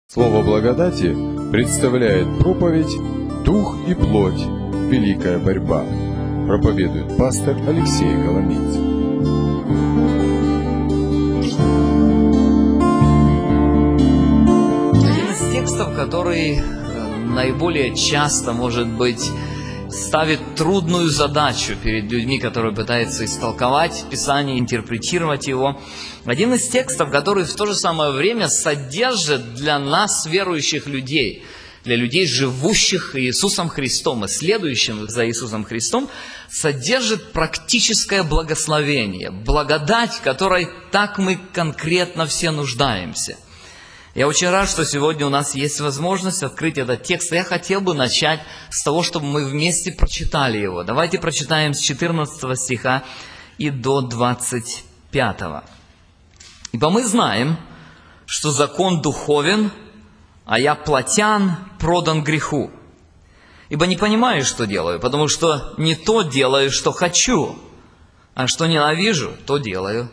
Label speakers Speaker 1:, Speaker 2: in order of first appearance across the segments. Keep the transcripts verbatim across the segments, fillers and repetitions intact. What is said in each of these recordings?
Speaker 1: Слово благодати представляет проповедь «Дух и плоть. Великая борьба». Проповедует пастор Алексей Коломейцев.
Speaker 2: Один из текстов, который наиболее часто, может быть, ставит трудную задачу перед людьми, которые пытаются истолковать Писание, интерпретировать его. Один из текстов, который в то же самое время содержит для нас, верующих людей, для людей, живущих Иисусом Христом и следующих за Иисусом Христом, содержит практическое благословение, благодать, в которой так мы конкретно все нуждаемся. Я очень рад, что сегодня у нас есть возможность открыть этот текст. Я хотел бы начать с того, чтобы мы вместе прочитали его. Давайте прочитаем с четырнадцатого стиха и до двадцать пятого. «Ибо мы знаем, что закон духовен, а я плотян, продан греху. Ибо не понимаю, что делаю, потому что не то делаю, что хочу, а что ненавижу, то делаю.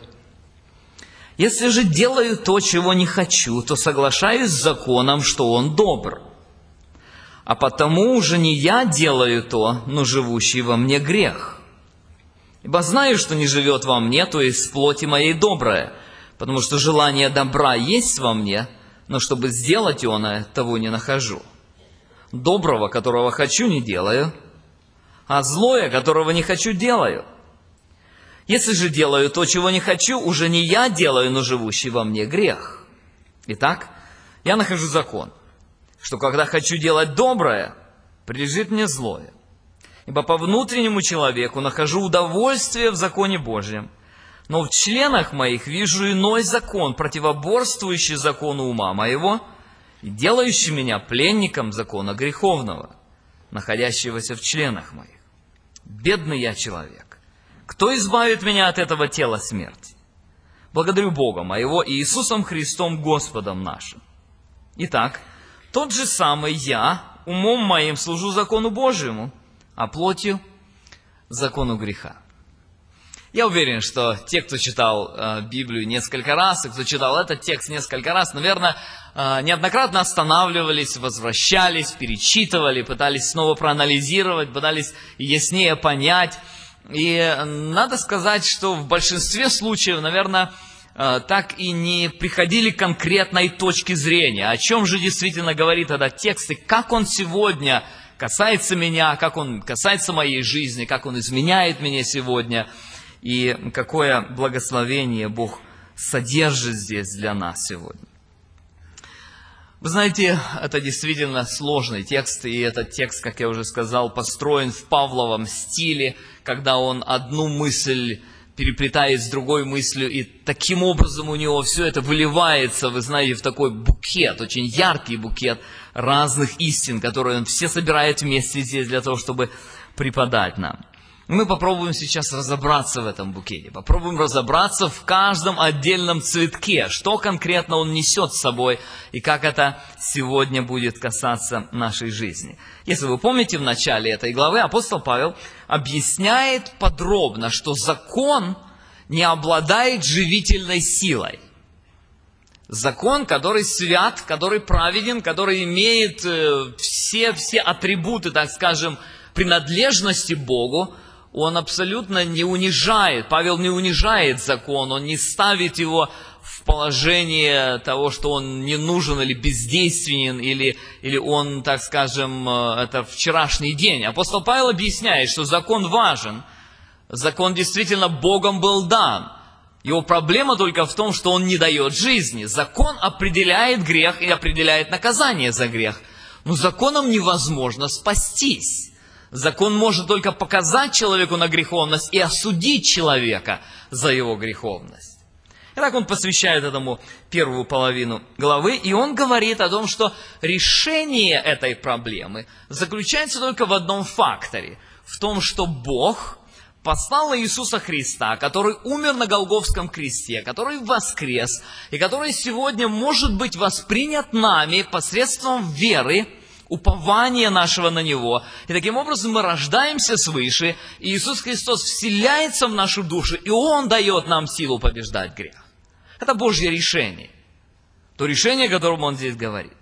Speaker 2: Если же делаю то, чего не хочу, то соглашаюсь с законом, что он добр. А потому уже не я делаю то, но живущий во мне грех. Ибо знаю, что не живет во мне, то есть в плоти моей доброе, потому что желание добра есть во мне, но чтобы сделать оно, того не нахожу. Доброго, которого хочу, не делаю, а злое, которого не хочу, делаю. Если же делаю то, чего не хочу, уже не я делаю, но живущий во мне грех. Итак, я нахожу закон, что когда хочу делать доброе, прилежит мне злое. Ибо по внутреннему человеку нахожу удовольствие в законе Божьем, но в членах моих вижу иной закон, противоборствующий закону ума моего и делающий меня пленником закона греховного, находящегося в членах моих. Бедный я человек. Кто избавит меня от этого тела смерти? Благодарю Бога моего и Иисусом Христом Господом нашим. Итак, тот же самый я умом моим служу закону Божьему, а плотью закону греха». Я уверен, что те, кто читал э, Библию несколько раз, и кто читал этот текст несколько раз, наверное, э, неоднократно останавливались, возвращались, перечитывали, пытались снова проанализировать, пытались яснее понять. И надо сказать, что в большинстве случаев, наверное, так и не приходили к конкретной точке зрения, о чем же действительно говорит этот текст, и как он сегодня касается меня, как он касается моей жизни, как он изменяет меня сегодня, и какое благословение Бог содержит здесь для нас сегодня. Вы знаете, это действительно сложный текст, и этот текст, как я уже сказал, построен в Павловом стиле, когда он одну мысль переплетает с другой мыслью, и таким образом у него все это выливается, вы знаете, в такой букет, очень яркий букет разных истин, которые он все собирает вместе здесь для того, чтобы преподать нам. Мы попробуем сейчас разобраться в этом букете, попробуем разобраться в каждом отдельном цветке, что конкретно он несет с собой и как это сегодня будет касаться нашей жизни. Если вы помните, в начале этой главы апостол Павел объясняет подробно, что закон не обладает живительной силой. Закон, который свят, который праведен, который имеет все, все атрибуты, так скажем, принадлежности Богу, он абсолютно не унижает, Павел не унижает закон, он не ставит его в положение того, что он не нужен или бездейственен, или, или он, так скажем, это вчерашний день. Апостол Павел объясняет, что закон важен, закон действительно Богом был дан. Его проблема только в том, что он не дает жизни. Закон определяет грех и определяет наказание за грех. Но законом невозможно спастись. Закон может только показать человеку на греховность и осудить человека за его греховность. Итак, он посвящает этому первую половину главы, и он говорит о том, что решение этой проблемы заключается только в одном факторе, в том, что Бог послал Иисуса Христа, который умер на Голгофском кресте, который воскрес, и который сегодня может быть воспринят нами посредством веры, упование нашего на Него. И таким образом мы рождаемся свыше, и Иисус Христос вселяется в нашу душу, и Он дает нам силу побеждать грех. Это Божье решение. То решение, о котором Он здесь говорит.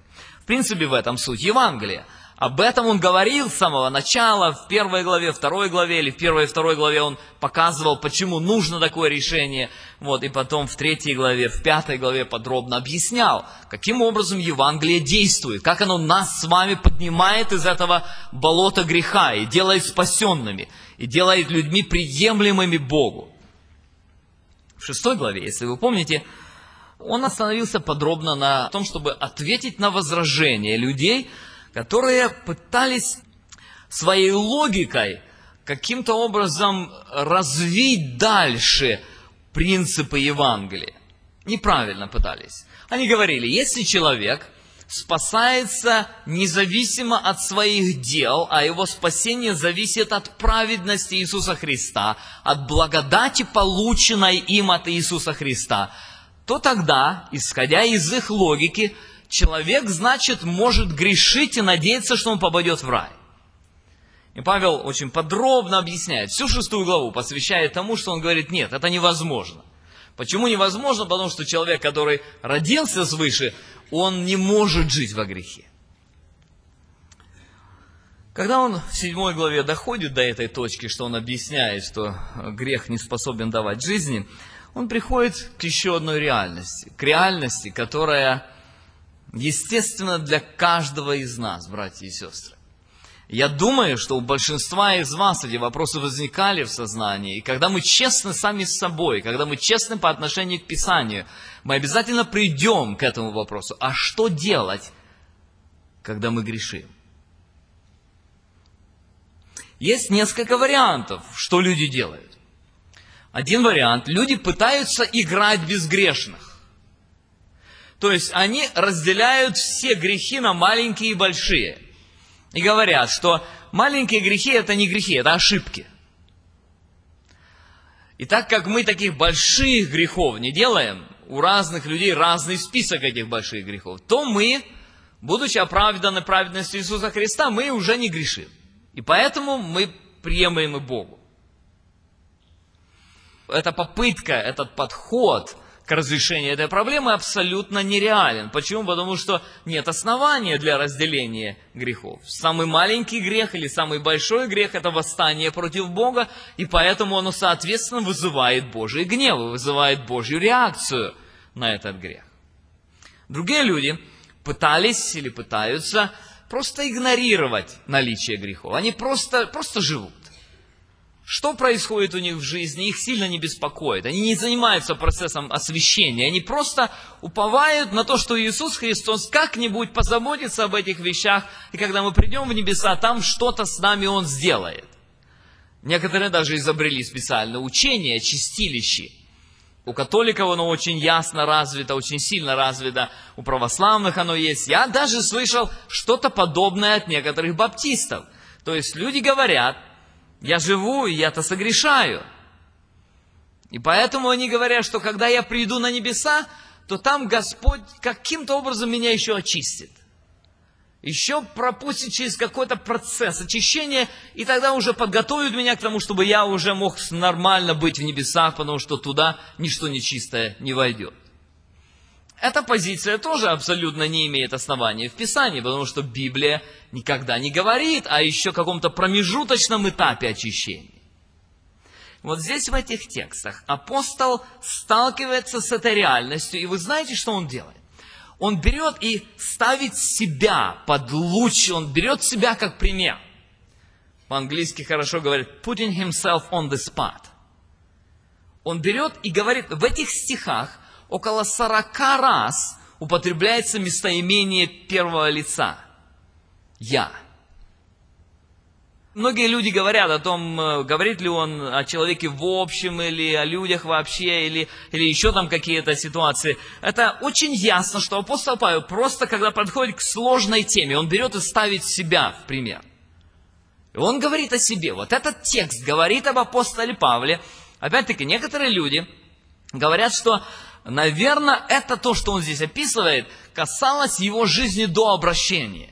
Speaker 2: В принципе, в этом суть Евангелия. Об этом он говорил с самого начала, в первой главе, второй главе, или в первой и второй главе он показывал, почему нужно такое решение. Вот, и потом в третьей главе, в пятой главе подробно объяснял, каким образом Евангелие действует, как оно нас с вами поднимает из этого болота греха и делает спасенными, и делает людьми приемлемыми Богу. В шестой главе, если вы помните, он остановился подробно на том, чтобы ответить на возражения людей, которые пытались своей логикой каким-то образом развить дальше принципы Евангелия. Неправильно пытались. Они говорили, если человек спасается независимо от своих дел, а его спасение зависит от праведности Иисуса Христа, от благодати, полученной им от Иисуса Христа, то тогда, исходя из их логики, человек, значит, может грешить и надеяться, что он попадет в рай. И Павел очень подробно объясняет, всю шестую главу посвящает тому, что он говорит, нет, это невозможно. Почему невозможно? Потому что человек, который родился свыше, он не может жить во грехе. Когда он в седьмой главе доходит до этой точки, что он объясняет, что грех не способен давать жизни, он приходит к еще одной реальности, к реальности, которая естественно для каждого из нас, братья и сестры. Я думаю, что у большинства из вас эти вопросы возникали в сознании, и когда мы честны сами с собой, когда мы честны по отношению к Писанию, мы обязательно придем к этому вопросу. А что делать, когда мы грешим? Есть несколько вариантов, что люди делают. Один вариант – люди пытаются играть безгрешных. То есть они разделяют все грехи на маленькие и большие. И говорят, что маленькие грехи – это не грехи, это ошибки. И так как мы таких больших грехов не делаем, у разных людей разный список этих больших грехов, то мы, будучи оправданы праведностью Иисуса Христа, мы уже не грешим. И поэтому мы приемлемы Богу. Эта попытка, этот подход к разрешению этой проблемы абсолютно нереален. Почему? Потому что нет основания для разделения грехов. Самый маленький грех или самый большой грех – это восстание против Бога, и поэтому оно, соответственно, вызывает Божий гнев, вызывает Божью реакцию на этот грех. Другие люди пытались или пытаются просто игнорировать наличие грехов. Они просто, просто живут. Что происходит у них в жизни, их сильно не беспокоит. Они не занимаются процессом освящения. Они просто уповают на то, что Иисус Христос как-нибудь позаботится об этих вещах. И когда мы придем в небеса, там что-то с нами Он сделает. Некоторые даже изобрели специальное учение, чистилище. У католиков оно очень ясно развито, очень сильно развито. У православных оно есть. Я даже слышал что-то подобное от некоторых баптистов. То есть люди говорят, я живу, и я-то согрешаю. И поэтому они говорят, что когда я приду на небеса, то там Господь каким-то образом меня еще очистит. Еще пропустит через какой-то процесс очищения, и тогда уже подготовит меня к тому, чтобы я уже мог нормально быть в небесах, потому что туда ничто нечистое не войдет. Эта позиция тоже абсолютно не имеет основания в Писании, потому что Библия никогда не говорит о еще каком-то промежуточном этапе очищения. Вот здесь в этих текстах апостол сталкивается с этой реальностью, и вы знаете, что он делает? Он берет и ставит себя под луч, он берет себя как пример. По-английски хорошо говорит putting himself on the spot. Он берет и говорит, в этих стихах около сорока раз употребляется местоимение первого лица. Я. Многие люди говорят о том, говорит ли он о человеке в общем, или о людях вообще, или, или еще там какие-то ситуации. Это очень ясно, что апостол Павел просто, когда подходит к сложной теме, он берет и ставит себя в пример. И он говорит о себе. Вот этот текст говорит об апостоле Павле. Опять-таки, некоторые люди говорят, что, наверное, это то, что он здесь описывает, касалось его жизни до обращения.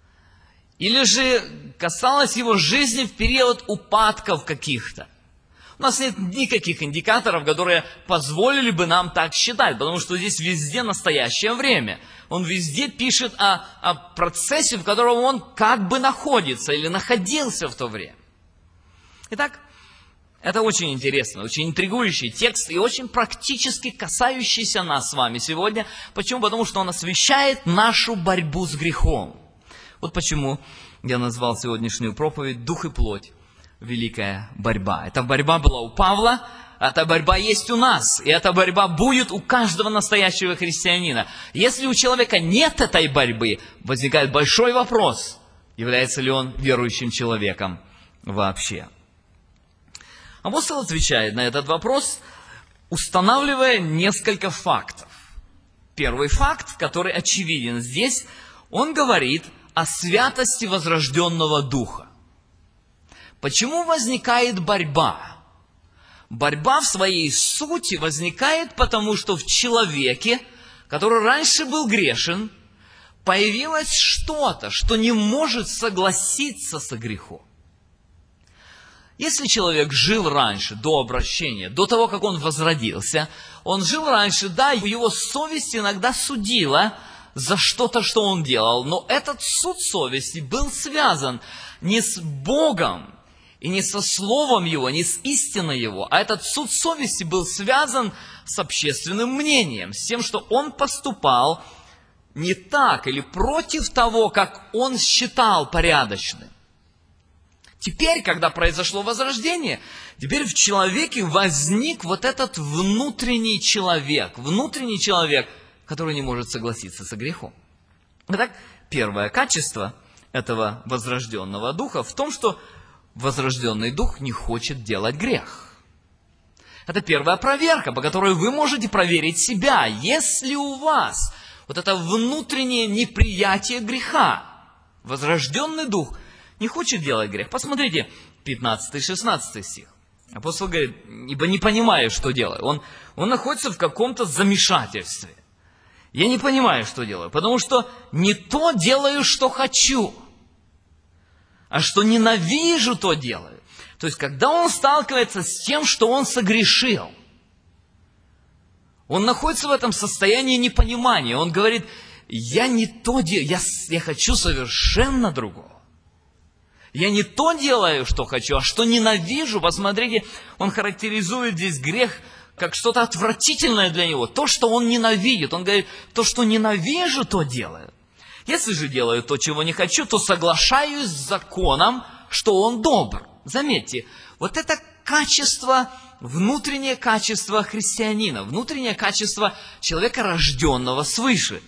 Speaker 2: Или же касалось его жизни в период упадков каких-то. У нас нет никаких индикаторов, которые позволили бы нам так считать, потому что здесь везде настоящее время. Он везде пишет о, о процессе, в котором он как бы находится или находился в то время. Итак, это очень интересно, очень интригующий текст и очень практически касающийся нас с вами сегодня. Почему? Потому что он освещает нашу борьбу с грехом. Вот почему я назвал сегодняшнюю проповедь «Дух и плоть. Великая борьба». Эта борьба была у Павла, эта борьба есть у нас, и эта борьба будет у каждого настоящего христианина. Если у человека нет этой борьбы, возникает большой вопрос, является ли он верующим человеком вообще. Апостол отвечает на этот вопрос, устанавливая несколько фактов. Первый факт, который очевиден здесь, он говорит о святости возрожденного духа. Почему возникает борьба? Борьба в своей сути возникает потому, что в человеке, который раньше был грешен, появилось что-то, что не может согласиться со грехом. Если человек жил раньше, до обращения, до того, как он возродился, он жил раньше, да, его совесть иногда судила за что-то, что он делал, но этот суд совести был связан не с Богом, и не со словом Его, не с истиной Его, а этот суд совести был связан с общественным мнением, с тем, что он поступал не так или против того, как он считал порядочным. Теперь, когда произошло возрождение, теперь в человеке возник вот этот внутренний человек, внутренний человек, который не может согласиться со грехом. Итак, первое качество этого возрожденного духа в том, что возрожденный дух не хочет делать грех. Это первая проверка, по которой вы можете проверить себя. Если у вас вот это внутреннее неприятие греха, возрожденный дух не хочет делать грех. Посмотрите, пятнадцатый-шестнадцатый стих. Апостол говорит, ибо не понимаю, что делаю. Он, он находится в каком-то замешательстве. Я не понимаю, что делаю, потому что не то делаю, что хочу, а что ненавижу, то делаю. То есть, когда он сталкивается с тем, что он согрешил, он находится в этом состоянии непонимания. Он говорит, я не то делаю, я, я хочу совершенно другого. Я не то делаю, что хочу, а что ненавижу. Посмотрите, он характеризует здесь грех как что-то отвратительное для него. То, что он ненавидит. Он говорит, то, что ненавижу, то делаю. Если же делаю то, чего не хочу, то соглашаюсь с законом, что он добр. Заметьте, вот это качество, внутреннее качество христианина, внутреннее качество человека, рожденного свыше.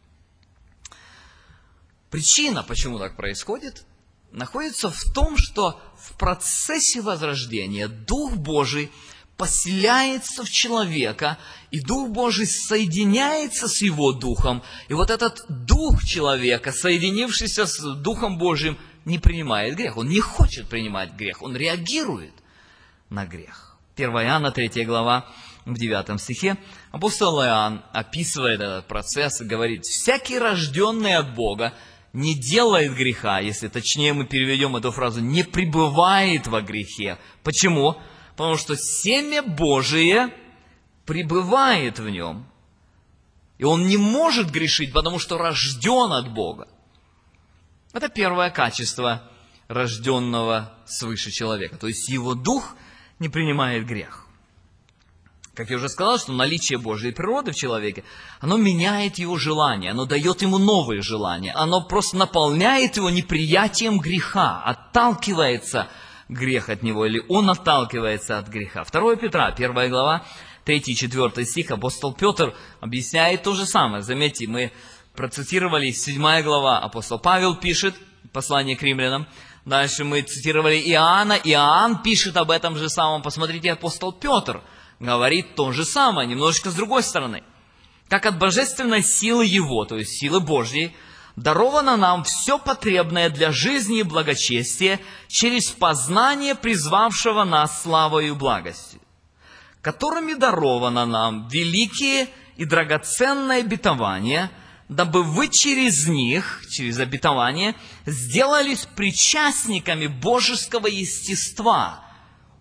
Speaker 2: Причина, почему так происходит, находится в том, что в процессе возрождения Дух Божий поселяется в человека, и Дух Божий соединяется с его Духом. И вот этот Дух человека, соединившийся с Духом Божьим, не принимает грех. Он не хочет принимать грех, он реагирует на грех. первое Иоанна, третья глава, в девятом стихе, апостол Иоанн описывает этот процесс и говорит, «Всякий, рожденный от Бога, не делает греха», если точнее мы переведем эту фразу, «не пребывает во грехе». Почему? Потому что семя Божие пребывает в нем. И он не может грешить, потому что рожден от Бога. Это первое качество рожденного свыше человека. То есть его дух не принимает грех. Как я уже сказал, что наличие Божьей природы в человеке, оно меняет его желания, оно дает ему новые желания, оно просто наполняет его неприятием греха, отталкивается грех от него, или он отталкивается от греха. второе Петра, первая глава, третий-четвёртый стих, апостол Петр объясняет то же самое. Заметьте, мы процитировали седьмая глава, апостол Павел пишет, послание к римлянам. Дальше мы цитировали Иоанна, Иоанн пишет об этом же самом. Посмотрите, апостол Петр говорит то же самое, немножечко с другой стороны. Как от божественной силы Его, то есть силы Божьей, даровано нам все потребное для жизни и благочестия через познание призвавшего нас славою и благостью, которыми даровано нам великие и драгоценные обетования, дабы вы через них, через обетование, сделались причастниками божеского естества.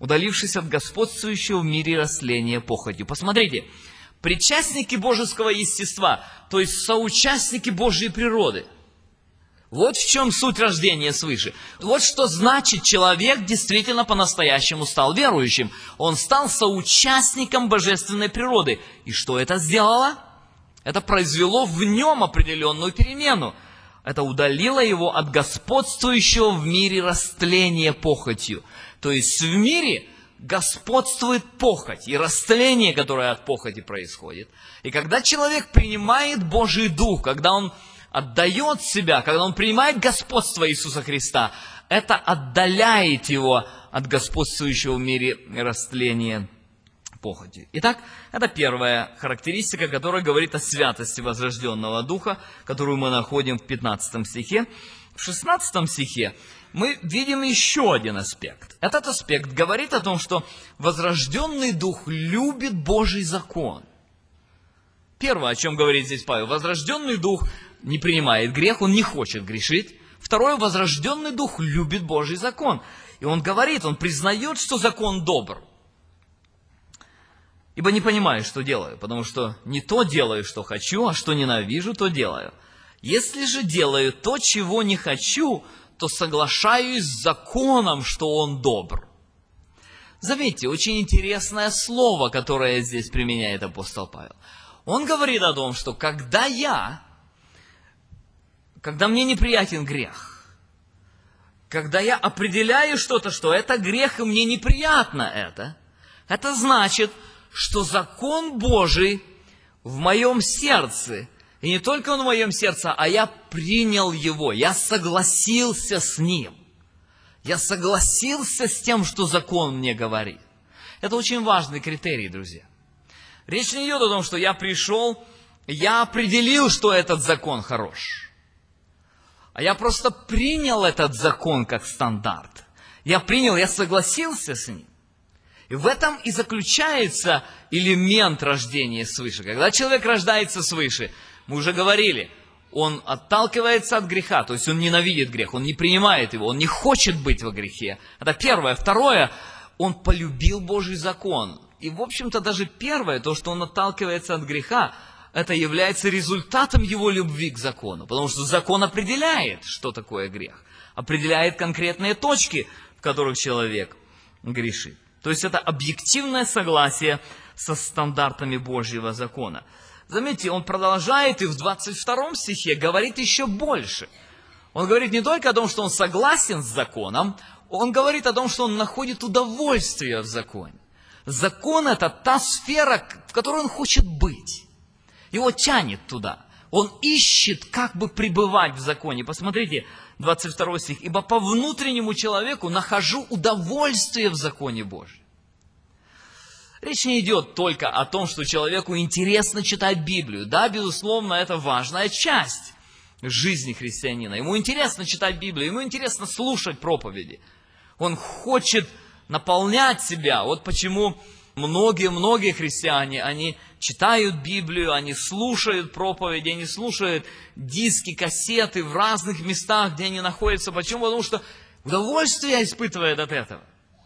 Speaker 2: удалившись от господствующего в мире растления похотью. Посмотрите, причастники божеского естества, то есть соучастники Божьей природы. Вот в чем суть рождения свыше. Вот что значит, человек действительно по-настоящему стал верующим. Он стал соучастником божественной природы. И что это сделало? Это произвело в нем определенную перемену. Это удалило его от господствующего в мире растления похотью. То есть в мире господствует похоть и растление, которое от похоти происходит. И когда человек принимает Божий Дух, когда он отдает себя, когда он принимает господство Иисуса Христа, это отдаляет его от господствующего в мире растления похоти. Итак, это первая характеристика, которая говорит о святости возрожденного Духа, которую мы находим в пятнадцатом стихе. В шестнадцатом стихе мы видим еще один аспект. Этот аспект говорит о том, что возрожденный Дух любит Божий закон. Первое, о чем говорит здесь Павел, возрожденный Дух не принимает грех, он не хочет грешить. Второе, возрожденный Дух любит Божий закон. И он говорит, он признает, что закон добр. Ибо не понимаю, что делаю, потому что не то делаю, что хочу, а что ненавижу, то делаю. Если же делаю то, чего не хочу, то соглашаюсь с законом, что он добр. Заметьте, очень интересное слово, которое здесь применяет апостол Павел. Он говорит о том, что когда я, когда мне неприятен грех, когда я определяю что-то, что это грех, и мне неприятно это, это значит, что закон Божий в моем сердце, и не только он в моем сердце, а я принял его, я согласился с ним. Я согласился с тем, что закон мне говорит. Это очень важный критерий, друзья. Речь не идет о том, что я пришел, я определил, что этот закон хорош. А я просто принял этот закон как стандарт. Я принял, я согласился с ним. И в этом и заключается элемент рождения свыше. Когда человек рождается свыше, мы уже говорили, он отталкивается от греха, то есть он ненавидит грех, он не принимает его, он не хочет быть во грехе. Это первое. Второе, он полюбил Божий закон. И, в общем-то, даже первое, то, что он отталкивается от греха, это является результатом его любви к закону. Потому что закон определяет, что такое грех. Определяет конкретные точки, в которых человек грешит. То есть это объективное согласие со стандартами Божьего закона. Заметьте, он продолжает и в двадцать втором стихе говорит еще больше. Он говорит не только о том, что он согласен с законом, он говорит о том, что он находит удовольствие в законе. Закон – это та сфера, в которой он хочет быть. Его тянет туда. Он ищет, как бы пребывать в законе. Посмотрите, двадцать второй стих. «Ибо по внутреннему человеку нахожу удовольствие в законе Божьем». Речь не идет только о том, что человеку интересно читать Библию. Да, безусловно, это важная часть жизни христианина. Ему интересно читать Библию, ему интересно слушать проповеди. Он хочет наполнять себя. Вот почему многие-многие христиане, они читают Библию, они слушают проповеди, они слушают диски, кассеты в разных местах, где они находятся. Почему? Потому что удовольствие испытывает от этого.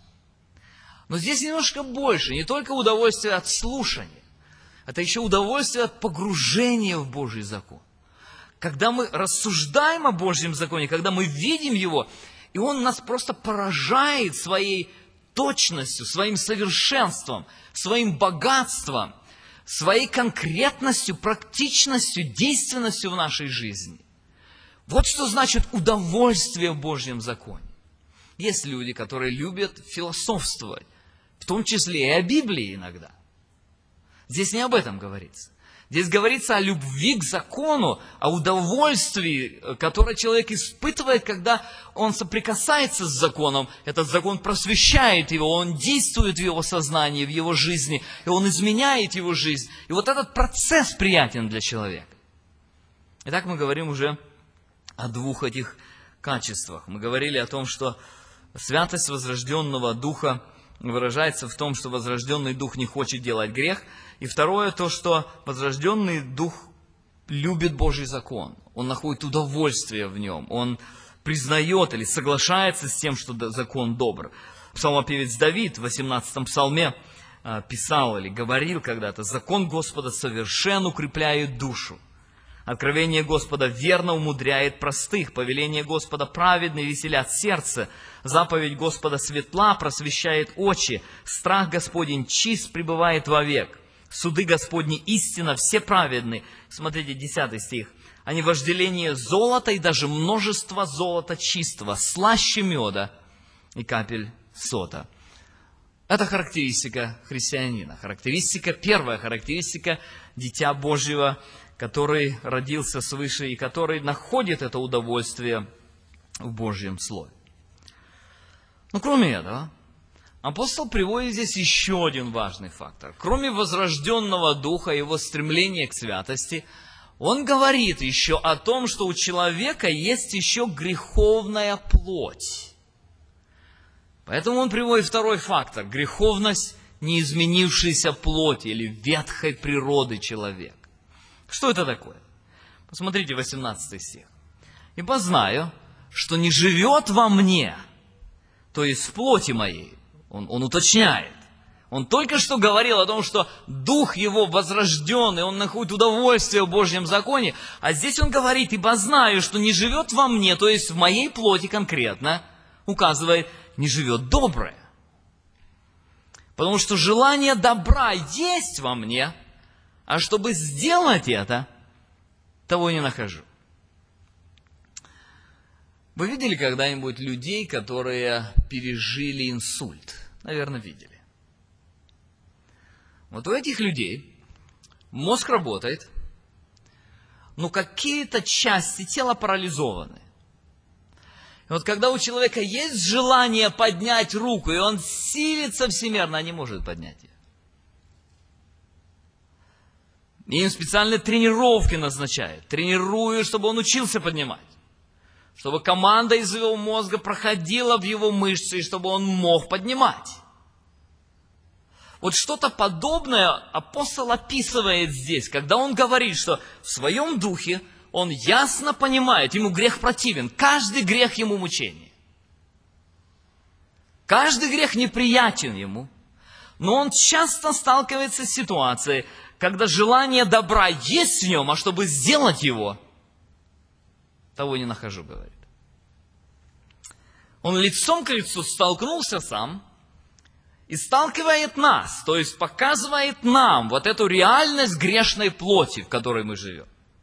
Speaker 2: Но здесь немножко больше, не только удовольствие от слушания, это еще удовольствие от погружения в Божий закон. Когда мы рассуждаем о Божьем законе, когда мы видим его, и он нас просто поражает своей точностью, своим совершенством, своим богатством, своей конкретностью, практичностью, действенностью в нашей жизни. Вот что значит удовольствие в Божьем законе. Есть люди, которые любят философствовать, в том числе и о Библии иногда. Здесь не об этом говорится. Здесь говорится о любви к закону, о удовольствии, которое человек испытывает, когда он соприкасается с законом. Этот закон просвещает его, он действует в его сознании, в его жизни, и он изменяет его жизнь. И вот этот процесс приятен для человека. Итак, мы говорим уже о двух этих качествах. Мы говорили о том, что святость возрожденного Духа выражается в том, что возрожденный Дух не хочет делать грех. И второе, то, что возрожденный Дух любит Божий закон. Он находит удовольствие в нем. Он признает или соглашается с тем, что закон добр. Псалмопевец Давид в восемнадцатом псалме писал или говорил когда-то: «Закон Господа совершен, укрепляет душу. Откровение Господа верно умудряет простых, повеление Господа праведны, веселят сердце, заповедь Господа светла, просвещает очи, страх Господень чист, пребывает вовек, суды Господни истина, все праведны». Смотрите, десятый стих. «Они вожделение золота и даже множество золота чистого, слаще меда и капель сота». Это характеристика христианина. Характеристика, первая характеристика Дитя Божьего, который родился свыше и который находит это удовольствие в Божьем Слове. Но кроме этого, апостол приводит здесь еще один важный фактор. Кроме возрожденного духа и его стремления к святости, он говорит еще о том, что у человека есть еще греховная плоть. Поэтому он приводит второй фактор – греховность неизменившейся плоти или ветхой природы человека. Что это такое? Посмотрите, восемнадцатый стих. «Ибо знаю, что не живет во мне, то есть в плоти моей». Он, он уточняет. Он только что говорил о том, что дух его возрожден, и он находит удовольствие в Божьем законе. А здесь он говорит: «Ибо знаю, что не живет во мне», то есть в моей плоти конкретно, указывает, не живет доброе. Потому что желание добра есть во мне, а чтобы сделать это, того не нахожу. Вы видели когда-нибудь людей, которые пережили инсульт? Наверное, видели. Вот у этих людей мозг работает, но какие-то части тела парализованы. И вот когда у человека есть желание поднять руку, и он силится всемерно, а не может поднять ее. И им специальные тренировки назначают. Тренируют, чтобы он учился поднимать. Чтобы команда из его мозга проходила в его мышцы, и чтобы он мог поднимать. Вот что-то подобное апостол описывает здесь, когда он говорит, что в своем духе он ясно понимает, ему грех противен. Каждый грех ему мучение. Каждый грех неприятен ему. Но он часто сталкивается с ситуацией, когда желание добра есть в нем, а чтобы сделать его, того не нахожу, говорит. Он лицом к лицу столкнулся сам и сталкивает нас, то есть показывает нам вот эту реальность грешной плоти, в которой мы живем.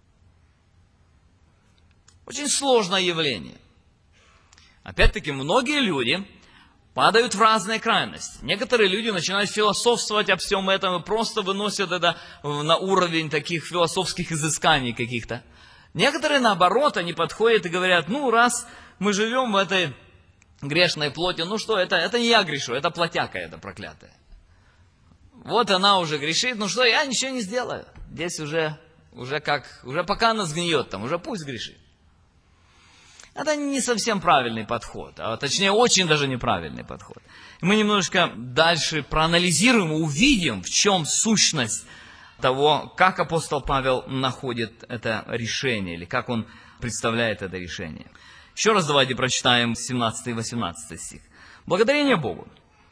Speaker 2: Очень сложное явление. Опять-таки, многие люди падают в разные крайности. Некоторые люди начинают философствовать об всем этом и просто выносят это на уровень таких философских изысканий каких-то. Некоторые, наоборот, они подходят и говорят: ну, раз мы живем в этой грешной плоти, ну что, это, это не я грешу, это плотяка эта проклятая. Вот она уже грешит, ну что, я ничего не сделаю. Здесь уже, уже как, уже пока она сгниет там, уже пусть грешит. Это не совсем правильный подход, а точнее очень даже неправильный подход. Мы немножечко дальше проанализируем и увидим, в чем сущность того, как апостол Павел находит это решение, или как он представляет это решение. Еще раз давайте прочитаем семнадцатый и восемнадцатый стих. «Благодарение Богу,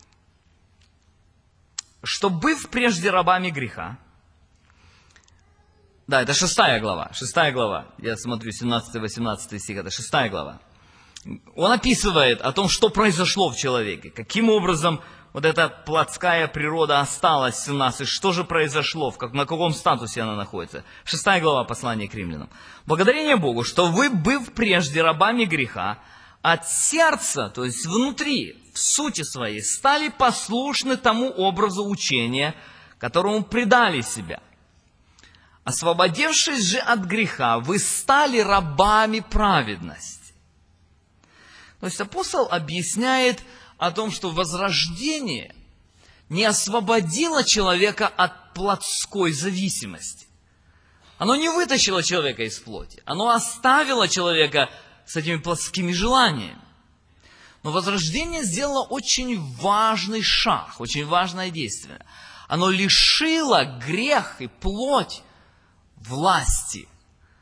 Speaker 2: что, быв прежде рабами греха». Да, это шестая глава, шестая глава. Я смотрю, семнадцатый и восемнадцатый стих, это шестая глава. Он описывает о том, что произошло в человеке, каким образом вот эта плотская природа осталась у нас, и что же произошло, в как, на каком статусе она находится. Шестая глава послания к римлянам. «Благодарение Богу, что вы, быв прежде рабами греха, от сердца, то есть внутри, в сути своей, стали послушны тому образу учения, которому предали себя. Освободившись же от греха, вы стали рабами праведности». То есть апостол объясняет о том, что возрождение не освободило человека от плотской зависимости. Оно не вытащило человека из плоти. Оно оставило человека с этими плотскими желаниями. Но возрождение сделало очень важный шаг, очень важное действие. Оно лишило грех и плоть власти.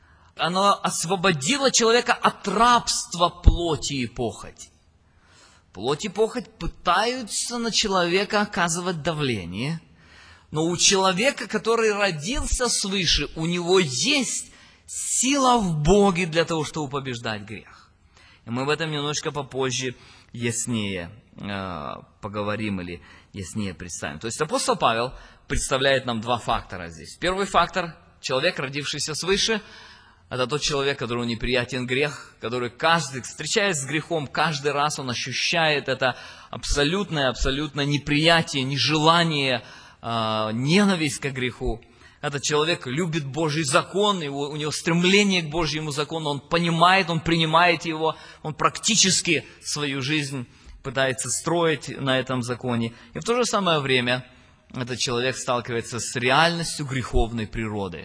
Speaker 2: Оно освободило человека от рабства плоти и похоти. Плоть и похоть пытаются на человека оказывать давление, но у человека, который родился свыше, у него есть сила в Боге для того, чтобы побеждать грех. И мы об этом немножко попозже яснее э, поговорим или яснее представим. То есть апостол Павел представляет нам два фактора здесь. Первый фактор – человек, родившийся свыше, это тот человек, которому неприятен грех, который каждый, встречаясь с грехом, каждый раз он ощущает это абсолютное, абсолютное неприятие, нежелание, э, ненависть к греху. Этот человек любит Божий закон, его, у него стремление к Божьему закону, он понимает, он принимает его, он практически свою жизнь пытается строить на этом законе. И в то же самое время этот человек сталкивается с реальностью греховной природы.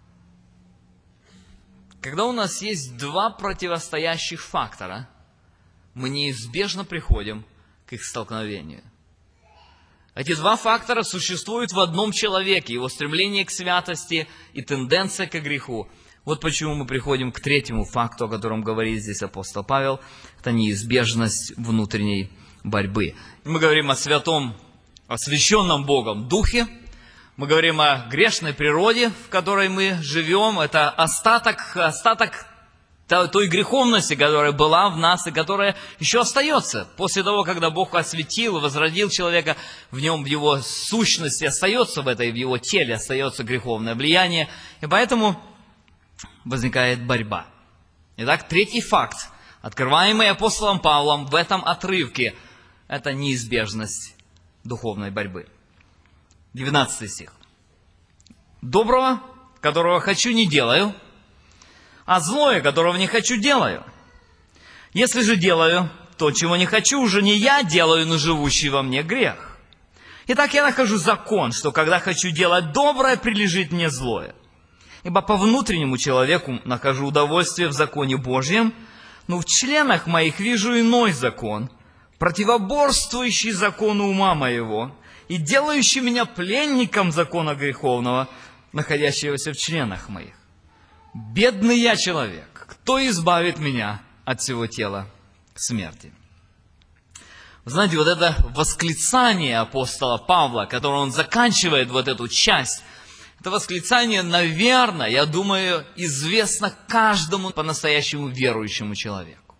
Speaker 2: Когда у нас есть два противостоящих фактора, мы неизбежно приходим к их столкновению. Эти два фактора существуют в одном человеке, его стремление к святости и тенденция к греху. Вот почему мы приходим к третьему факту, о котором говорит здесь апостол Павел, это неизбежность внутренней борьбы. Мы говорим о святом, освященном Богом Духе, мы говорим о грешной природе, в которой мы живем, это остаток, остаток той греховности, которая была в нас и которая еще остается. После того, когда Бог осветил и возродил человека, в нем, в его сущности остается, в этой, в его теле остается греховное влияние, и поэтому возникает борьба. Итак, третий факт, открываемый апостолом Павлом в этом отрывке, это неизбежность духовной борьбы. девятнадцатый стих. «Доброго, которого хочу, не делаю, а злое, которого не хочу, делаю. Если же делаю то, чего не хочу, уже не я делаю, но живущий во мне грех. Итак, я нахожу закон, что когда хочу делать доброе, прилежит мне злое. Ибо по внутреннему человеку нахожу удовольствие в законе Божьем, но в членах моих вижу иной закон, противоборствующий закону ума моего и делающий меня пленником закона греховного, находящегося в членах моих. Бедный я человек, кто избавит меня от всего тела смерти?» Вы знаете, вот это восклицание апостола Павла, которое он заканчивает вот эту часть, это восклицание, наверное, я думаю, известно каждому по-настоящему верующему человеку.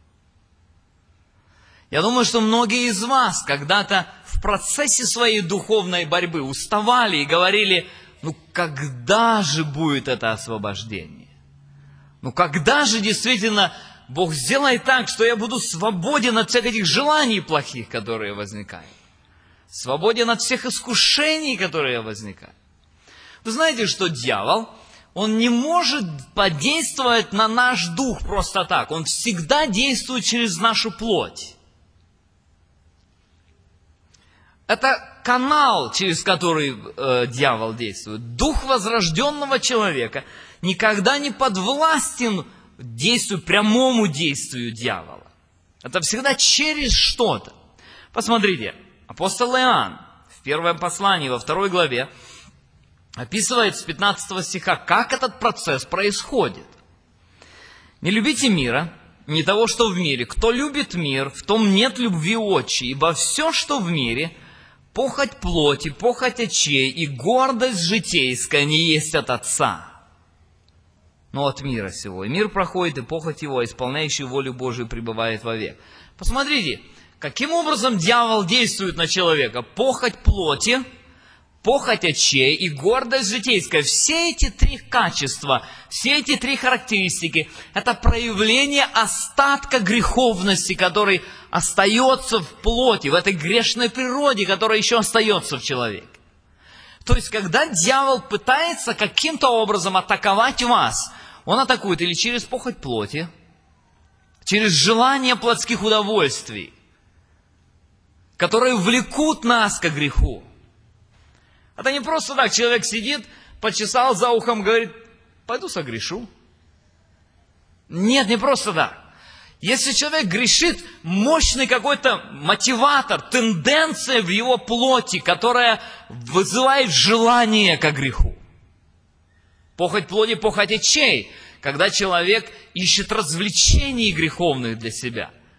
Speaker 2: Я думаю, что многие из вас когда-то в процессе своей духовной борьбы уставали и говорили: ну когда же будет это освобождение? Ну когда же действительно Бог сделает так, что я буду свободен от всех этих желаний плохих, которые возникают? Свободен от всех искушений, которые возникают? Вы знаете, что дьявол, он не может подействовать на наш дух просто так. Он всегда действует через нашу плоть. Это канал, через который э, дьявол действует. Дух возрожденного человека никогда не подвластен действию, прямому действию дьявола. Это всегда через что-то. Посмотрите, апостол Иоанн в первом послании, во второй главе, описывает с пятнадцатого стиха, как этот процесс происходит. «Не любите мира, не того, что в мире. Кто любит мир, в том нет любви отчи, ибо все, что в мире, похоть плоти, похоть очей и гордость житейская не есть от Отца, но от мира сего. И мир проходит, и похоть его, исполняющий волю Божию, пребывает вовек». Посмотрите, каким образом дьявол действует на человека. Похоть плоти, похоть очей и гордость житейская. Все эти три качества, все эти три характеристики – это проявление остатка греховности, который остается в плоти, в этой грешной природе, которая еще остается в человеке. То есть, когда дьявол пытается каким-то образом атаковать вас, он атакует или через похоть плоти, через желание плотских удовольствий, которые влекут нас к греху. Это не просто так, человек сидит, почесал за ухом, говорит: пойду согрешу. Нет, не просто так. Если человек грешит, мощный какой-то мотиватор, тенденция в его плоти, которая вызывает желание к греху. Похоть плоти, похоть очей, когда человек ищет развлечений греховных для себя.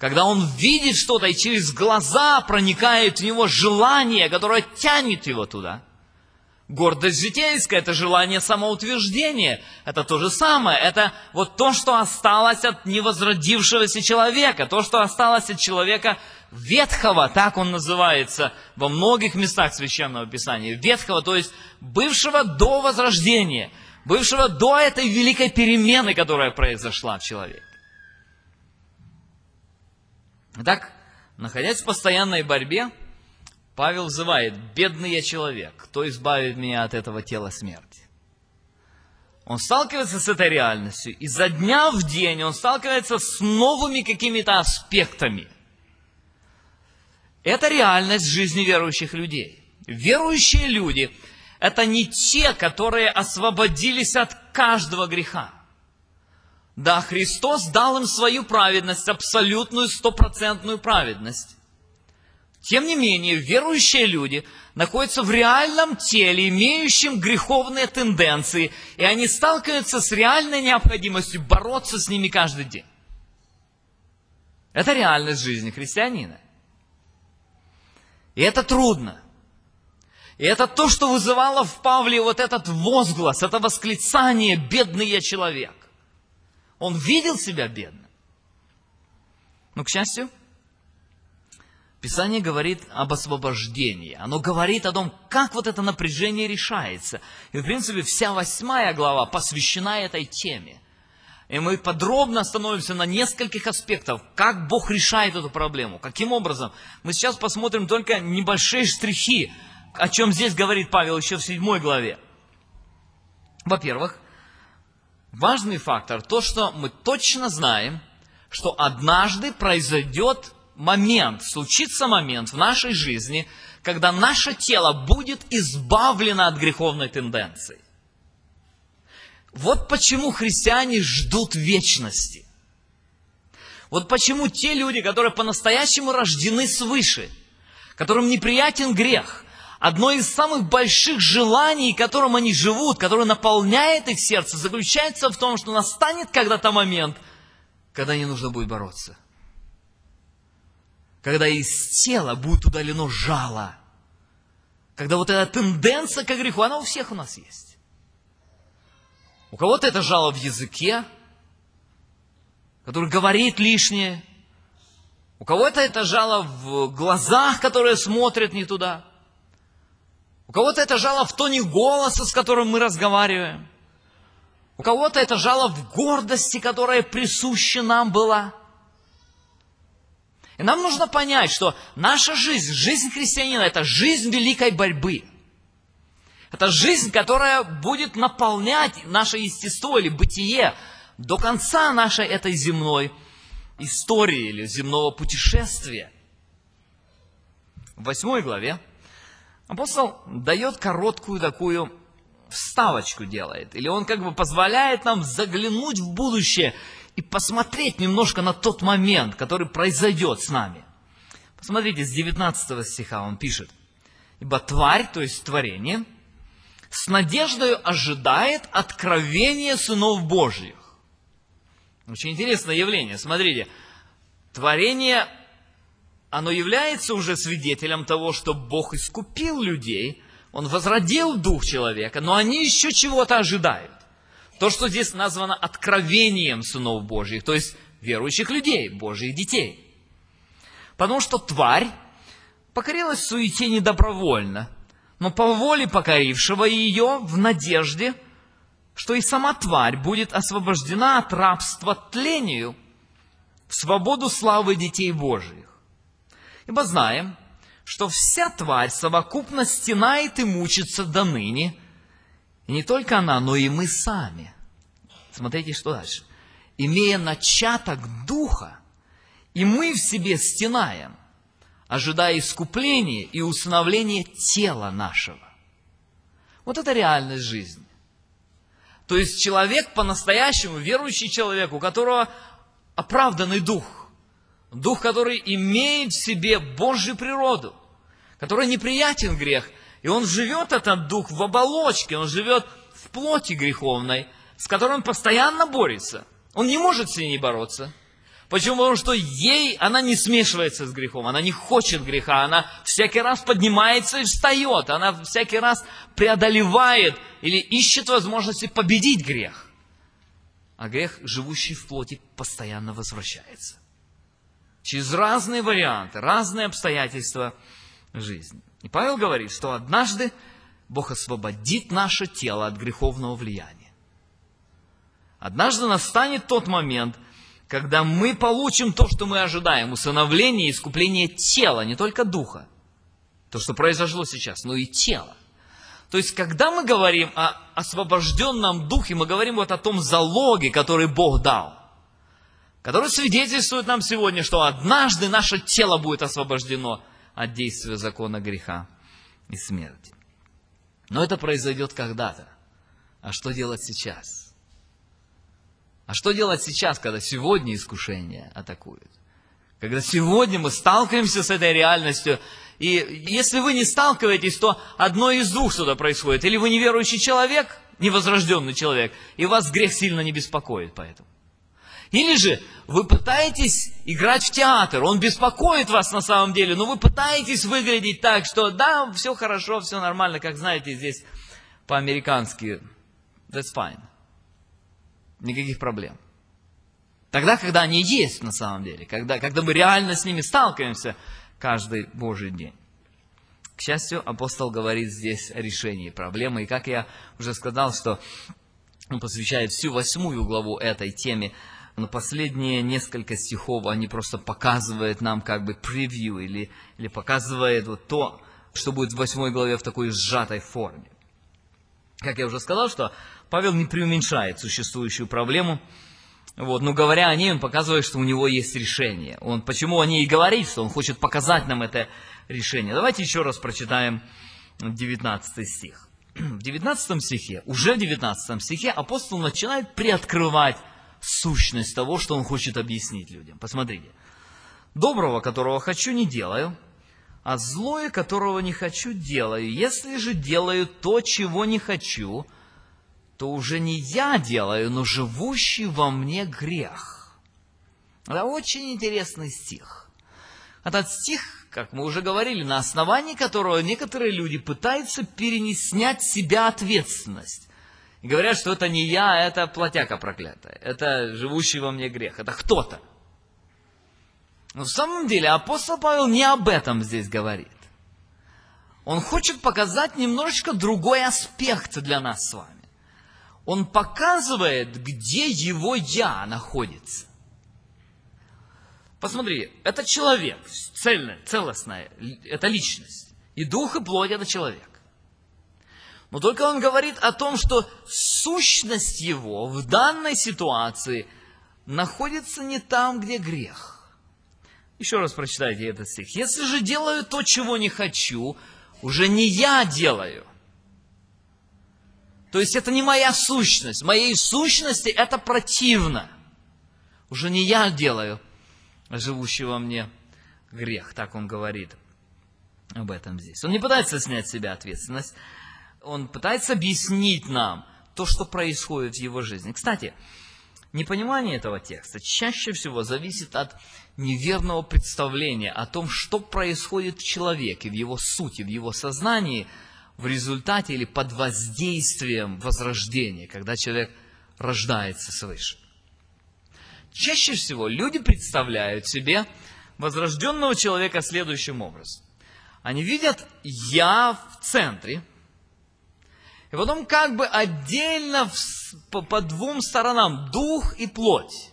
Speaker 2: когда он видит что-то, и через глаза проникает в него желание, которое тянет его туда. Гордость житейская – это желание самоутверждения. Это то же самое. Это вот то, что осталось от невозродившегося человека, то, что осталось от человека ветхого, так он называется во многих местах Священного Писания. Ветхого, то есть бывшего до возрождения, бывшего до этой великой перемены, которая произошла в человеке. Итак, находясь в постоянной борьбе, Павел взывает: «Бедный я человек, кто избавит меня от этого тела смерти?» Он сталкивается с этой реальностью, и за дня в день он сталкивается с новыми какими-то аспектами. Это реальность жизни верующих людей. Верующие люди – это не те, которые освободились от каждого греха. Да, Христос дал им свою праведность, абсолютную, стопроцентную праведность. Тем не менее, верующие люди находятся в реальном теле, имеющем греховные тенденции, и они сталкиваются с реальной необходимостью бороться с ними каждый день. Это реальность жизни христианина. И это трудно. И это то, что вызывало в Павле вот этот возглас, это восклицание: «Бедный я человек». Он видел себя бедным. Но, к счастью, Писание говорит об освобождении. Оно говорит о том, как вот это напряжение решается. И, в принципе, вся восьмая глава посвящена этой теме. И мы подробно остановимся на нескольких аспектах, как Бог решает эту проблему, каким образом. Мы сейчас посмотрим только небольшие штрихи, о чем здесь говорит Павел еще в седьмой главе. Во-первых, важный фактор то, что мы точно знаем, что однажды произойдет момент, случится момент в нашей жизни, когда наше тело будет избавлено от греховной тенденции. Вот почему христиане ждут вечности. Вот почему те люди, которые по-настоящему рождены свыше, которым неприятен грех, одно из самых больших желаний, которым они живут, которое наполняет их сердце, заключается в том, что настанет когда-то момент, когда не нужно будет бороться. Когда из тела будет удалено жало. Когда вот эта тенденция к греху, она у всех у нас есть. У кого-то это жало в языке, который говорит лишнее. У кого-то это жало в глазах, которые смотрят не туда. У кого-то это жало в тоне голоса, с которым мы разговариваем. У кого-то это жало в гордости, которая присуща нам была. И нам нужно понять, что наша жизнь, жизнь христианина, это жизнь великой борьбы. Это жизнь, которая будет наполнять наше естество или бытие до конца нашей этой земной истории или земного путешествия. В восьмой главе апостол дает короткую такую вставочку делает. Или он как бы позволяет нам заглянуть в будущее и посмотреть немножко на тот момент, который произойдет с нами. Посмотрите, с девятнадцатого стиха он пишет: «Ибо тварь, то есть творение, с надеждой ожидает откровения сынов Божьих». Очень интересное явление. Смотрите, творение, оно является уже свидетелем того, что Бог искупил людей, Он возродил дух человека, но они еще чего-то ожидают. То, что здесь названо откровением сынов Божьих, то есть верующих людей, Божьих детей. Потому что тварь покорилась суете недобровольно, но по воле покорившего ее в надежде, что и сама тварь будет освобождена от рабства тлению в свободу славы детей Божьих. Ибо знаем, что вся тварь совокупно стенает и мучится до ныне, и не только она, но и мы сами. Смотрите, что дальше. «Имея начаток духа, и мы в себе стенаем, ожидая искупления и усыновления тела нашего». Вот это реальность жизни. То есть человек по-настоящему, верующий человек, у которого оправданный дух, дух, который имеет в себе Божью природу, который неприятен грех, и он живет, этот дух, в оболочке, он живет в плоти греховной, с которой он постоянно борется. Он не может с ней не бороться, Почему? Потому что ей, она не смешивается с грехом, она не хочет греха, она всякий раз поднимается и встает, она всякий раз преодолевает или ищет возможности победить грех. А грех, живущий в плоти, постоянно возвращается. Через разные варианты, разные обстоятельства жизни. И Павел говорит, что однажды Бог освободит наше тело от греховного влияния. Однажды настанет тот момент, когда мы получим то, что мы ожидаем, усыновление и искупление тела, не только духа. То, что произошло сейчас, но и тела. То есть, когда мы говорим о освобожденном духе, мы говорим вот о том залоге, который Бог дал, который свидетельствует нам сегодня, что однажды наше тело будет освобождено от действия закона греха и смерти. Но это произойдет когда-то. А что делать сейчас? А что делать сейчас, когда сегодня искушение атакует? Когда сегодня мы сталкиваемся с этой реальностью, и если вы не сталкиваетесь, то одно из двух что-то происходит. Или вы неверующий человек, невозрожденный человек, и вас грех сильно не беспокоит поэтому. Или же вы пытаетесь играть в театр, он беспокоит вас на самом деле, но вы пытаетесь выглядеть так, что да, все хорошо, все нормально, как знаете, здесь по-американски, that's fine. Никаких проблем. Тогда, когда они есть на самом деле, когда, когда мы реально с ними сталкиваемся каждый Божий день. К счастью, апостол говорит здесь о решении проблемы. И как я уже сказал, что он посвящает всю восьмую главу этой теме, но последние несколько стихов, они просто показывают нам как бы превью, или, или показывают вот то, что будет в восьмой главе в такой сжатой форме. Как я уже сказал, что Павел не преуменьшает существующую проблему, вот, но говоря о ней, он показывает, что у него есть решение. Он почему о ней и говорит, что он хочет показать нам это решение. Давайте еще раз прочитаем девятнадцатый стих. В девятнадцатом стихе, уже в девятнадцатом стихе апостол начинает приоткрывать сущность того, что он хочет объяснить людям. Посмотрите. «Доброго, которого хочу, не делаю, а злое, которого не хочу, делаю. Если же делаю то, чего не хочу, то уже не я делаю, но живущий во мне грех». Это очень интересный стих. Этот стих, как мы уже говорили, на основании которого некоторые люди пытаются перенять с себя ответственность. И говорят, что это не я, это плотяка проклятая, это живущий во мне грех, это кто-то. Но в самом деле апостол Павел не об этом здесь говорит. Он хочет показать немножечко другой аспект для нас с вами. Он показывает, где его «я» находится. Посмотри, это человек, цельная, целостная, это личность. И дух, и плоть – это человек. Но только он говорит о том, что сущность его в данной ситуации находится не там, где грех. Еще раз прочитайте этот стих. «Если же делаю то, чего не хочу, уже не я делаю». То есть это не моя сущность. Моей сущности это противно. Уже не я делаю, а живущий во мне грех. Так он говорит об этом здесь. Он не пытается снять с себя ответственность. Он пытается объяснить нам то, что происходит в его жизни. Кстати, непонимание этого текста чаще всего зависит от неверного представления о том, что происходит в человеке, в его сути, в его сознании, в результате или под воздействием возрождения, когда человек рождается свыше. Чаще всего люди представляют себе возрожденного человека следующим образом. Они видят «я» в центре, и потом как бы отдельно по, по двум сторонам дух и плоть.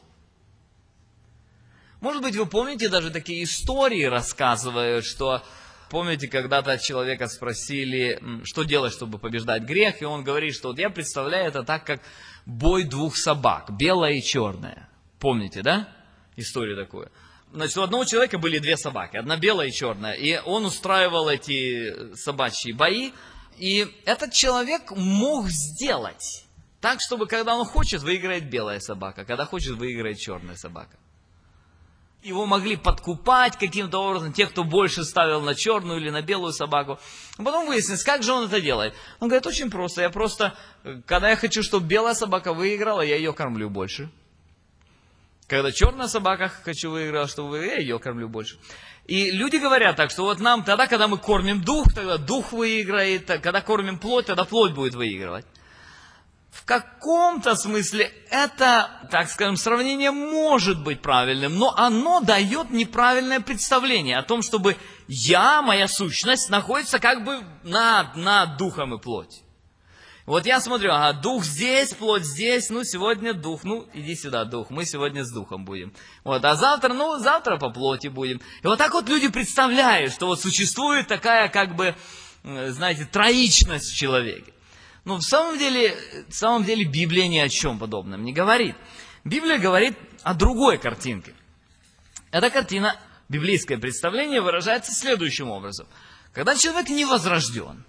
Speaker 2: Может быть, вы помните, даже такие истории рассказывают, что, помните, когда-то человека спросили, что делать, чтобы побеждать грех, и он говорит, что вот я представляю это так, как бой двух собак, белая и черная. Помните, да, историю такую? Значит, у одного человека были две собаки, одна белая и черная, и он устраивал эти собачьи бои, и этот человек мог сделать так, чтобы когда он хочет, выиграет белая собака, когда хочет, выиграет черная собака. Его могли подкупать каким-то образом, те, кто больше ставил на черную или на белую собаку. А потом выяснилось, как же он это делает. Он говорит, очень просто, я просто, когда я хочу, чтобы белая собака выиграла, я ее кормлю больше. Когда черная собака хочу выиграла, что вы, я ее кормлю больше. И люди говорят так, что вот нам тогда, когда мы кормим дух, тогда дух выиграет, когда кормим плоть, тогда плоть будет выигрывать. В каком-то смысле это, так скажем, сравнение может быть правильным, но оно дает неправильное представление о том, чтобы я, моя сущность, находится как бы над, над духом и плотью. Вот я смотрю, ага, дух здесь, плоть здесь, ну сегодня дух, ну иди сюда, дух, мы сегодня с духом будем. Вот, а завтра, ну завтра по плоти будем. И вот так вот люди представляют, что вот существует такая как бы, знаете, троичность в человеке. Но в самом деле, в самом деле Библия ни о чем подобном не говорит. Библия говорит о другой картинке. Эта картина, библейское представление, выражается следующим образом. Когда человек не возрожден,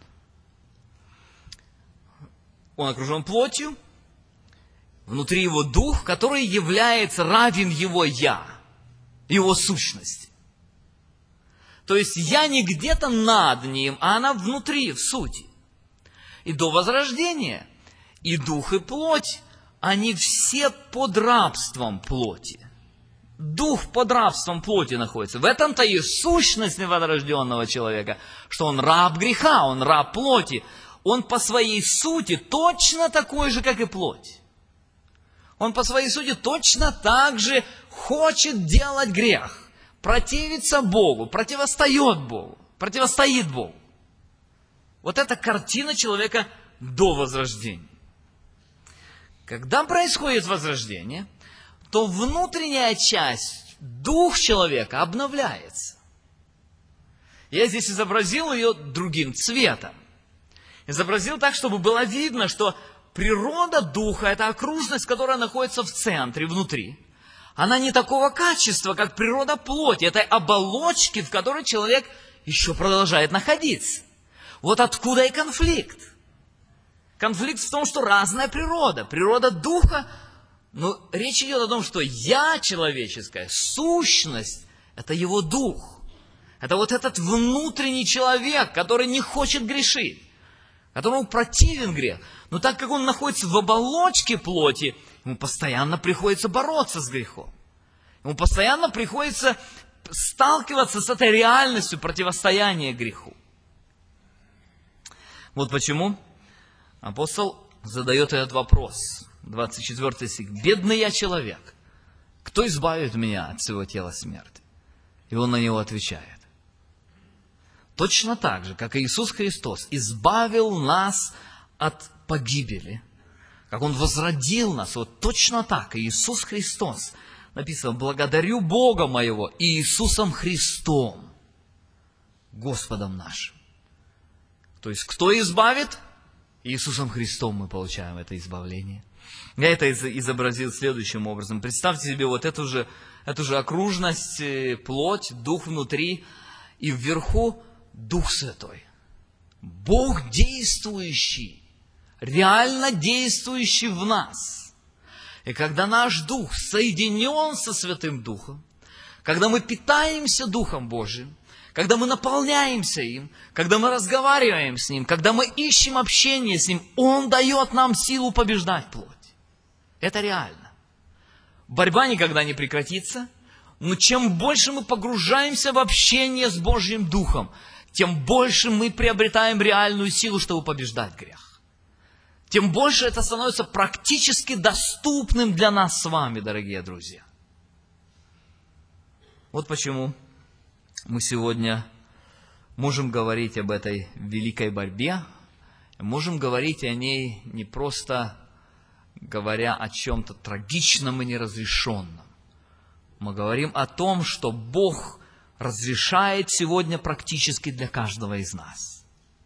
Speaker 2: он окружен плотью, внутри его дух, который является равен его «я», его сущности. То есть «я» не где-то над ним, а она внутри, в сути. И до возрождения и дух, и плоть, они все под рабством плоти. Дух под рабством плоти находится. В этом-то и сущность невозрожденного человека, что он раб греха, он раб плоти. Он по своей сути точно такой же, как и плоть. Он по своей сути точно так же хочет делать грех, противится Богу, противостоит Богу, противостоит Богу. Вот это картина человека до возрождения. Когда происходит возрождение, то внутренняя часть, дух человека обновляется. Я здесь изобразил ее другим цветом. Изобразил так, чтобы было видно, что природа духа – это окружность, которая находится в центре, внутри. Она не такого качества, как природа плоти, этой оболочки, в которой человек еще продолжает находиться. Вот откуда и конфликт. Конфликт в том, что разная природа. Природа духа, но речь идет о том, что я человеческая, сущность – это его дух. Это вот этот внутренний человек, который не хочет грешить, которому противен грех. Но так как он находится в оболочке плоти, ему постоянно приходится бороться с грехом. Ему постоянно приходится сталкиваться с этой реальностью противостояния греху. Вот почему апостол задает этот вопрос. двадцать четвёртый стих. «Бедный я человек, кто избавит меня от всего тела смерти?» И он на него отвечает. Точно так же, как Иисус Христос избавил нас от погибели, как Он возродил нас, вот точно так Иисус Христос, написано, «Благодарю Бога моего Иисусом Христом, Господом нашим». То есть, кто избавит? Иисусом Христом мы получаем это избавление. Я это изобразил следующим образом. Представьте себе вот эту же, эту же окружность, плоть, дух внутри, и вверху Дух Святой. Бог действующий, реально действующий в нас. И когда наш Дух соединен со Святым Духом, когда мы питаемся Духом Божиим, когда мы наполняемся им, когда мы разговариваем с Ним, когда мы ищем общение с Ним, Он дает нам силу побеждать плоть. Это реально. Борьба никогда не прекратится, но чем больше мы погружаемся в общение с Божьим Духом, тем больше мы приобретаем реальную силу, чтобы побеждать грех. Тем больше это становится практически доступным для нас с вами, дорогие друзья. Вот почему мы сегодня можем говорить об этой великой борьбе, можем говорить о ней не просто говоря о чем-то трагичном и неразрешенном. Мы говорим о том, что Бог разрешает сегодня практически для каждого из нас.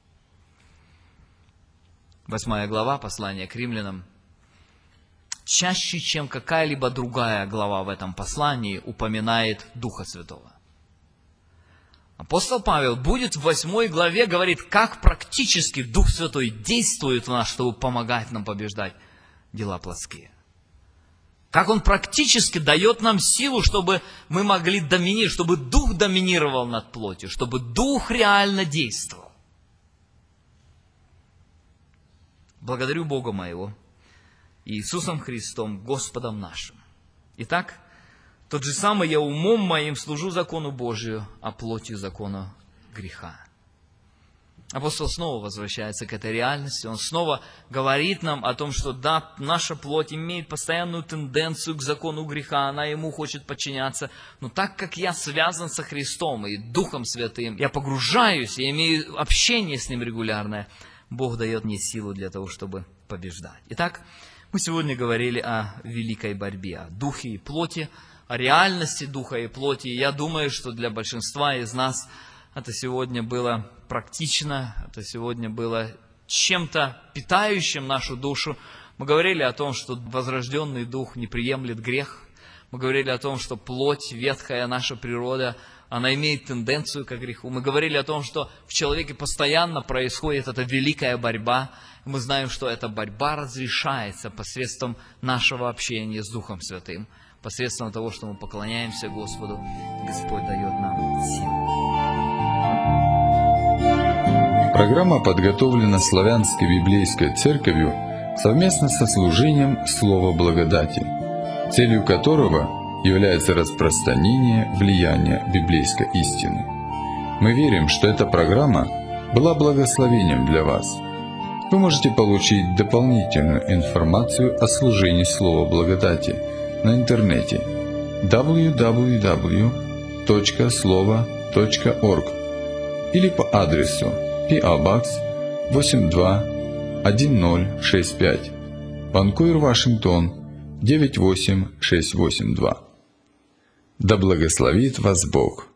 Speaker 2: Восьмая глава послания к римлянам чаще, чем какая-либо другая глава в этом послании, упоминает Духа Святого. Апостол Павел будет в восьмой главе говорит, как практически Дух Святой действует в нас, чтобы помогать нам побеждать дела плотские. Как Он практически дает нам силу, чтобы мы могли доминировать, чтобы Дух доминировал над плотью, чтобы Дух реально действовал. Благодарю Бога моего, Иисусом Христом, Господом нашим. Итак, Тот же самый я умом моим служу закону Божию, а плотью закону греха. Апостол снова возвращается к этой реальности. Он снова говорит нам о том, что да, наша плоть имеет постоянную тенденцию к закону греха, она ему хочет подчиняться. Но так как я связан со Христом и Духом Святым, я погружаюсь, я имею общение с Ним регулярное, Бог дает мне силу для того, чтобы побеждать. Итак, мы сегодня говорили о великой борьбе, о духе и плоти, о реальности духа и плоти. И я думаю, что для большинства из нас это сегодня было практично, это сегодня было чем-то питающим нашу душу. Мы говорили о том, что возрожденный дух не приемлет грех. Мы говорили о том, что плоть, ветхая наша природа, она имеет тенденцию к греху. Мы говорили о том, что в человеке постоянно происходит эта великая борьба. Мы знаем, что эта борьба разрешается посредством нашего общения с Духом Святым, посредством того, что мы поклоняемся Господу. Господь дает нам силу.
Speaker 1: Программа подготовлена Славянской библейской церковью совместно со служением Слова Благодати, целью которого является распространение влияния библейской истины. Мы верим, что эта программа была благословением для вас. Вы можете получить дополнительную информацию о служении Слова Благодати на интернете дабл ю дабл ю дабл ю точка слова точка орг или по адресу пи о Box восемь два один ноль шесть пять, Ванкувер, Вашингтон девять восемь шесть восемь два. Да благословит вас Бог!